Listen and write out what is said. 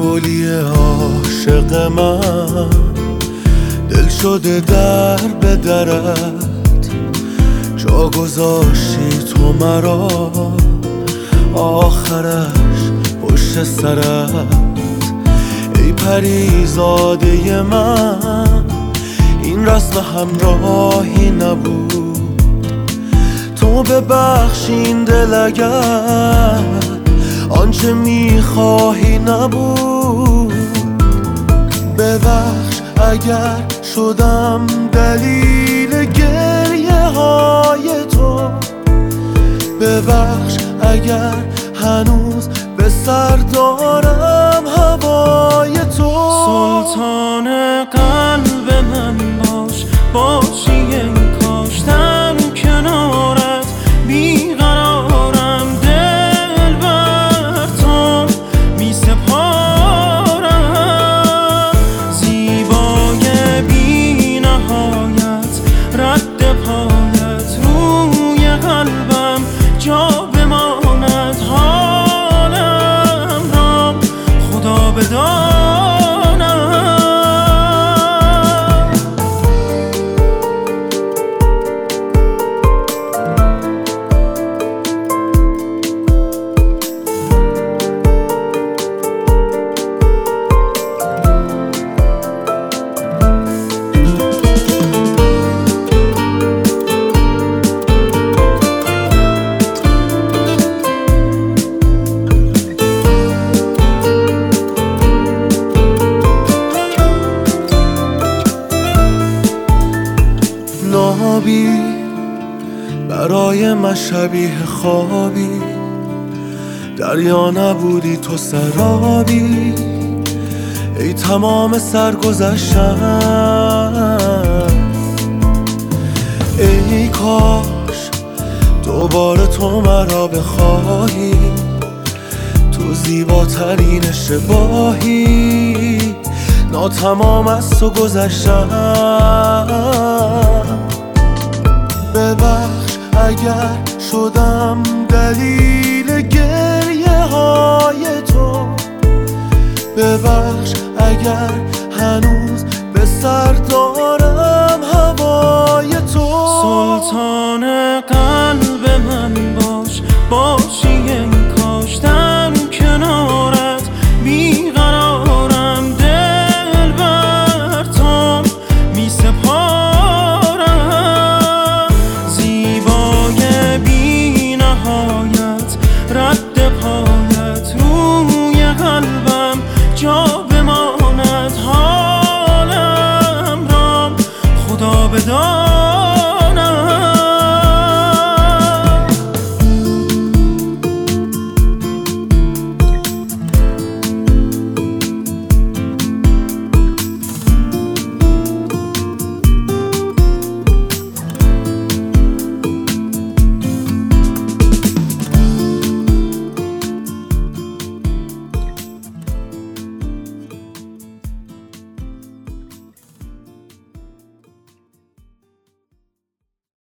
گلی عاشق من دل شده در به درت، جا گذاشتی تو مرا آخرش پشت سرت. ای پریزاده من این رسم همراهی نبود، تو ببخش این دل اگر آنچه میخواهی نبود. ببخش اگر شدم دلیل گریه های تو، ببخش اگر هنوز به سر دارم هوای تو. سلطان قلب من باش، باشی ای کاش در کنارت بیقرارم. دل بر تو می سپارم، زیبای بی نهایت رد پایت روی قلبم جا بماند. حالم را خدا بداند. نابی برای من شبیه خوابی، دریا نبودی تو سرابی. ای تمام سرگذشتم، ای کاش دوباره تو مرا بخواهی. تو زیباترین اشتباهی، ناتمام از تو گذشتم. ببخش اگر شدم دلیل گریه های تو، ببخش اگر هنوز به سر دارم هوای تو. سلطان قلب من باش،